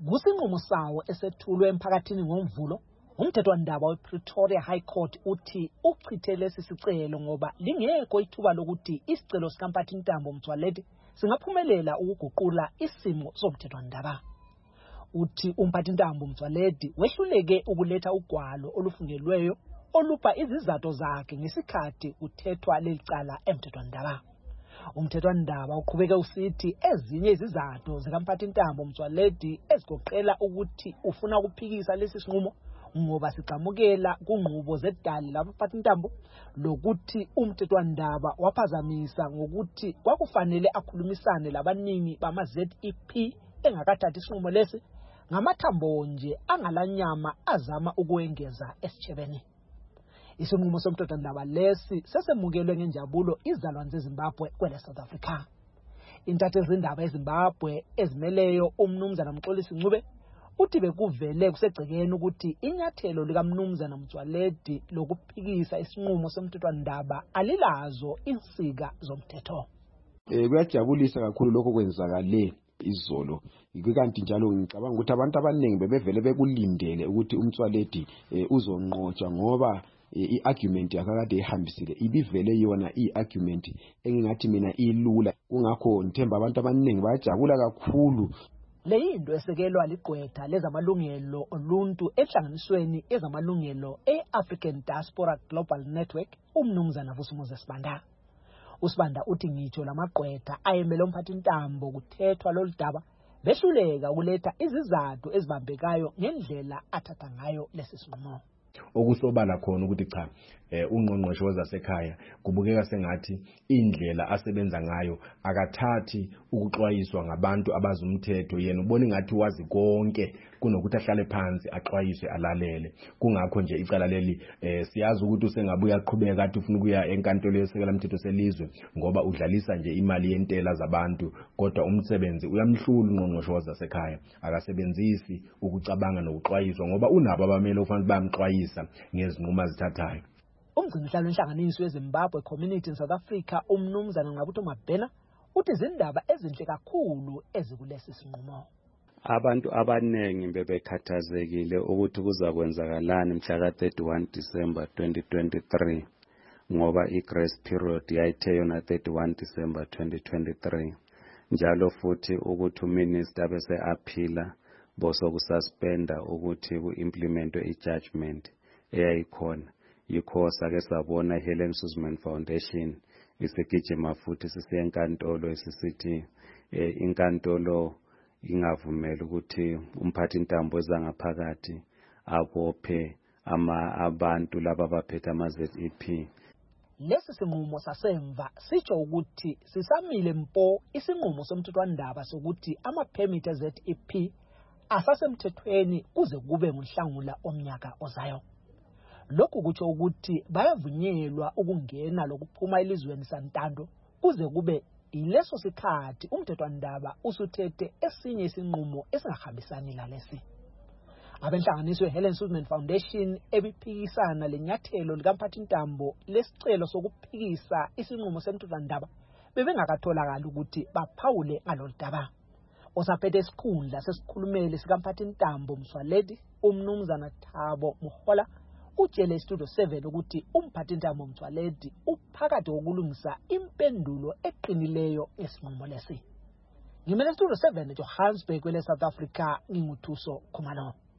Kusinqumo sawo esethulwe emphakathini ngoMvulo, umthethwandaba wePretoria High Court uthi uchithe lesi sicelo ngoba lingekho ithuba lokuthi isicelo sikaMphathintambo Motsoaledi singaphumelela ukuguqula isimo somthethwandaba. Uthi uMphathintambo Motsoaledi wehluleke ukuletha ugwalo olufungelweyo olupha izizathu zakhe ngesikhathi kuthethwa lelicala emthethwandaba. Umthethwandaba uqhubeka usithi ezinye izizathu zikaMphathintambo Motsoaledi ezigoqela ukuthi ufuna ukuphikisa lesi sinqumo ngoba siqhamukela kunqubo zedali labaPhathintambo lokuthi umthethwandaba waphazamisa ngokuthi kwakufanele akhulumisane labaningi bama-ZEP engakathathi isinqumo lesi ngamathambo nje angalanyama azama ukuwengeza esitshebeni. Isinqumo somthethwandaba lesi sesemukelwe ngenjabulo izalwane zeZimbabwe kwele South Africa. Intathezindaba eZimbabwe ezimeleyo umnumzana Mxolisi Ncube uthi bekuvele kusegcekeni ukuthi inyathelo likaMnumzana Motsoaledi lokuphikisa isinqumo somthethwandaba alilazo insika zomthetho. Kuyajabulisa kakhulu lokho kwenzakale izolo. Kanti njalo ngicabanga ukuthi abantu abaningi bebevele bekulindele ukuthi uMotsoaledi uzonqotshwa ngoba i-argument yakade ihambisile ibivele yona i-argument engingathi mina ilula. Kungakho ngithemba abantu abaningi bayajabula kakhulu. Leyinto esekelwa ligqwetha lezamalungelo oluntu ehlanganisweni ezamalungelo e-African Diaspora Global Network umnumzana Vusumuzi Sibanda. uSibanda uthi ngitsho lamagqwetha ayemele uMphathintambo kuthethwa loludaba behluleka ukuletha izizathu ezibambekayo ngendlela athatha ngayo lesi sinqumo. Okusobala khona ukuthi cha ungqongqoshe wasekhaya kubukeka sengathi indlela asebenza ngayo akathathi ukuxwayiswa ngabantu abazumthetho, yena ubona ngathi wazi konke kunokuthi ahlale phansi axwayiswe alalele. Kungakho nje icala leli siyazi ukuthi usengabuya aqhubeka kathi ufuna ukuya enkantolo yesekela umthetho selizwe ngoba udlalisa nje imali yentela zabantu, kodwa umsebenzi uyamhlula ungqongqoshe wasekhaya. Akasebenzisi ukucabanga nokuxwayiswa ngoba unabo abamele ufanele bamxwayisa ngezinqumo azithathayo. Umgcinihlalo wenhlanganiso yeZimbabwe Community in South Africa umnumzana Nqabutho Mabhena uthi izindaba ezinhle kakhulu ezikulesi sinqumo. Abantu abanengi bebekhathazekile ukuthi kuzakwenzakalani mhla ka-31 December 2023 ngoba i-grace period yayithe yona 31 December 2023, njalo futhi ukuthi uminister bese aphila bosokususpenda ukuthi ku-implementwe i-judgment eyayikhona. Yikho sake sabona iHelen Suzman Foundation isigijima futhi sisiya enkantolo isisithi inkantolo ingavumela ukuthi uMphathintambo ezangaphakathi abophe abantu laba abaphethe ama-ZEP. Lesi sinqumo sasemva sitsho ukuthi sisamile mpo isinqumo somthethwandaba sokuthi ama-permit e-ZEP asasemthethweni kuze kube nguNhlangula omnyaka ozayo. Lokhu kutsho ukuthi bayavunyelwa ukungena lokuphuma elizweni santando kuze kube ileso sikhathi umthethwandaba usuthethe esinye isinqumo esingahambisani lalesi. Abenhlanganiso Helen Suzman Foundation ebiphikisana lenyathelo likaMphathintambo lesicelo sokuphikisa isinqumo semthethwandaba bebengakatholakala ukuthi baphawule ngaloludaba. Osaphethe isikhundla sesikhulumeli sikaMphathintambo Motsoaledi umnumzana Thabo Mohola utshele iStudio 7 ukuthi uMphathintambo Motsoaledi uphakathi kokulungisa impendulo eqinileyo esinqumo lesi. Ngimele iStudio 7 eJohannesburg kwele South Africa nginguthuso Khumalo.